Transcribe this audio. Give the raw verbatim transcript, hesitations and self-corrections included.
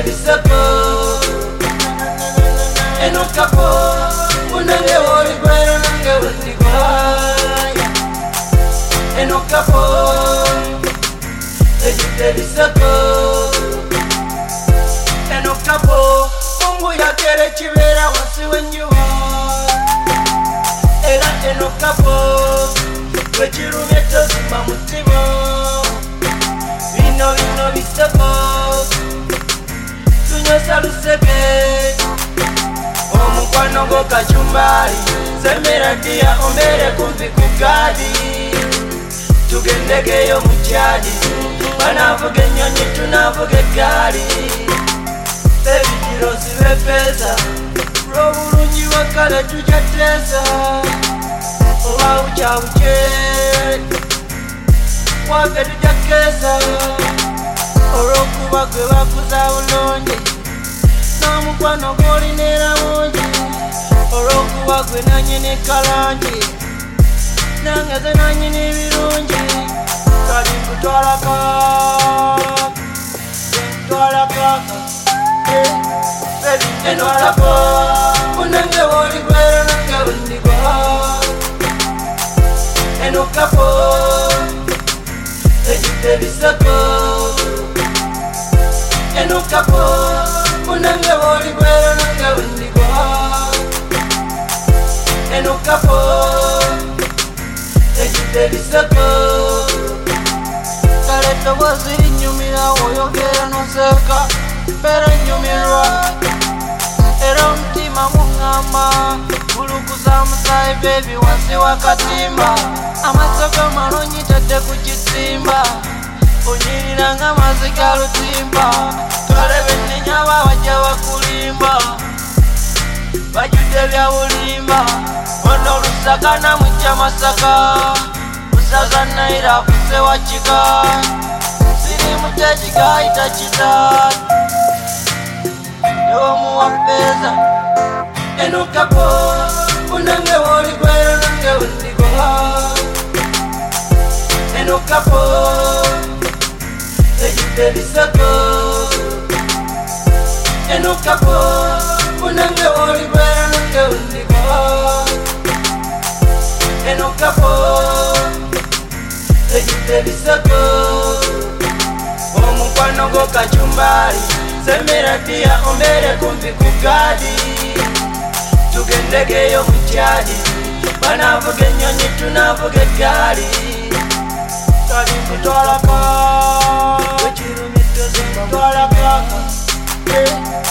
bisako eno kapo unange woli gwero nange wendigwaya eno kapo ejite bisako eno kapo mungu yakere kibera wasi wenjuwa era eno kapo wechirumye tozima mutima bino bino bisako tunyosa luseke omukwano go kachumbali semera dia ombere kumpi kugadi tugendegeyo mukyadi banavuga ennyonyi tunavuga eggaali ebijiro sibepeza lw'obulungi wakale tujateesa oba bukyabukye wage tujakeesa olw'okuba gwe bakuza bulungi n'omukwano gw'olinera mungi olw'okuba gwe nanyini kalangi nange ze nanyini ebirungi kali nkutwala kaka nkutwala kaka eno kapo unange woli gwero nange wendigwa eno kapo ejite bisako eno kapo unange woli gwero nange wendigwa eno kapo ejite bisako kale tobozi linyumira oyogera noseka mbere nyumirwa era omutima muŋŋamba gulukuza musayi bebi wansi wakatimba amasoga malonyi tadde ku kitimba onyirira ng'amazzi ga lutimba kale bennenyaba bajja bakulimba bajjudde bya bulimba ono lusakana mujja masaka musaza naira afuse wakika sirimu tekigayita kita omuwapeza eno kapo unange woli gwero nange wendigwa eno kapo ejite bisako eno kapo unange woli gwero nange wendigwa eno kapo ejite bisako omukwano go kachumbali semera dia ombere kumpi kugadi tugendegeyo mukyadi banavuga ennyonyi tunavuga eggaali kali nkutwala kaka wekirumye tozima twala kaka